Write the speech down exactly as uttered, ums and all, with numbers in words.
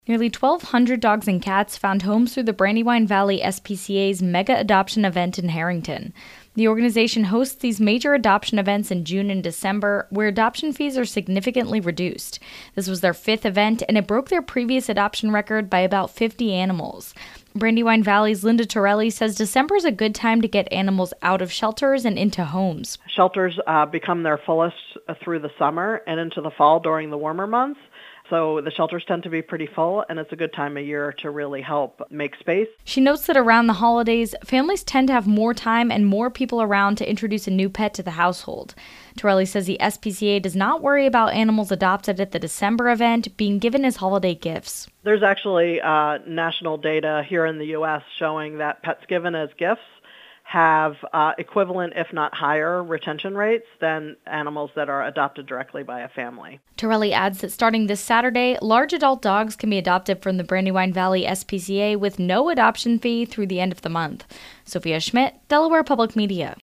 Nearly twelve hundred dogs and cats found homes through the Brandywine Valley S P C A's mega adoption event in Harrington. The organization hosts these major adoption events in June and December, where adoption fees are significantly reduced. This was their fifth event, and it broke their previous adoption record by about fifty animals. Brandywine Valley's Linda Torelli says December is a good time to get animals out of shelters and into homes. Shelters uh, become their fullest uh, through the summer and into the fall during the warmer months. So the shelters tend to be pretty full, and it's a good time of year to really help make space. She notes that around the holidays, families tend to have more time and more people around to introduce a new pet to the household. Torelli says the S P C A does not worry about animals adopted at the December event being given as holiday gifts. There's actually uh, national data here in the U S showing that pets given as gifts have uh, equivalent, if not higher, retention rates than animals that are adopted directly by a family. Torelli adds that starting this Saturday, large adult dogs can be adopted from the Brandywine Valley S P C A with no adoption fee through the end of the month. Sophia Schmidt, Delaware Public Media.